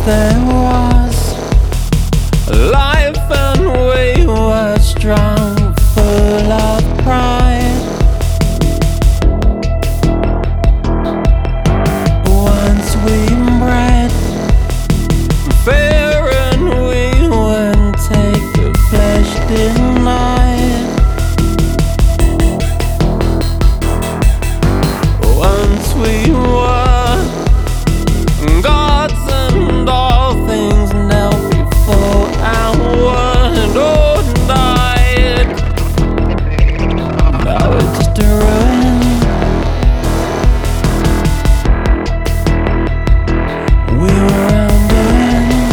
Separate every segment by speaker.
Speaker 1: there was life and we were strong, full of pride. Once we bred fear and we wouldn't take the flesh denied. Once we were gods and all things knelt before our word or died. Now it's just a ruin. We were undoing,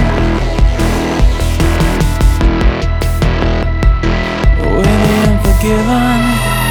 Speaker 1: we're the unforgiven.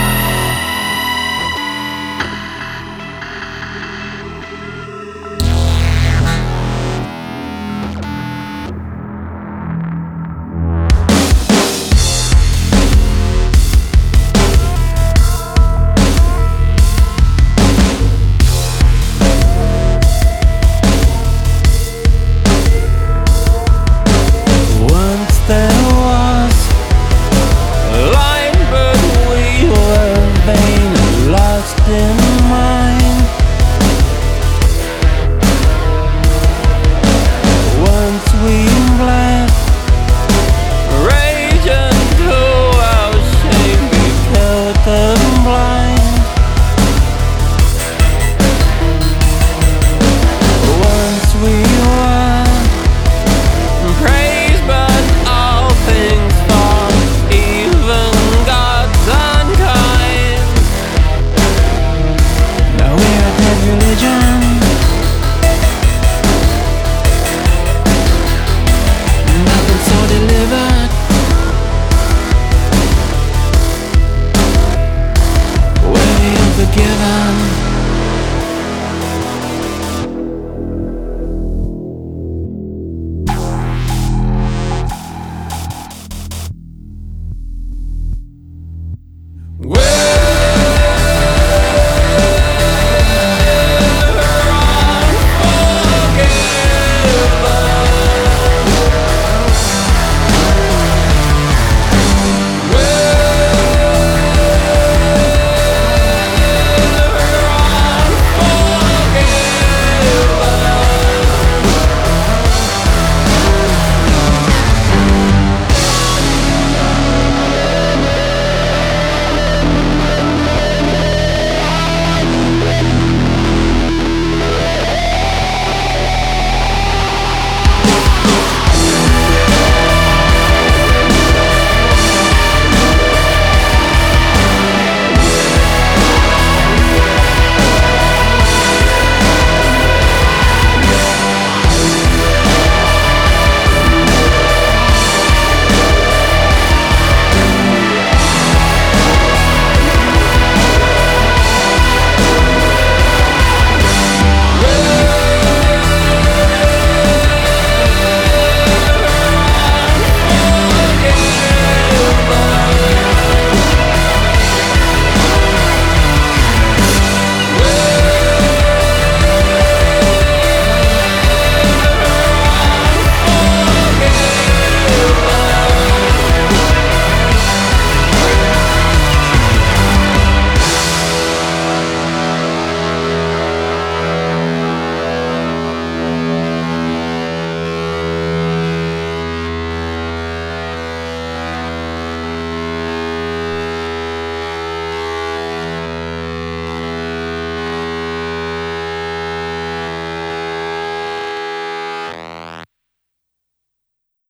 Speaker 1: There was light, but we were vain and lost in mind. Once we bled rage until our shame we killed the blind. Once we were praised, but all things fall, even gods unkind. Now we're a dead religion, nothing so delivered. We're the unforgiven.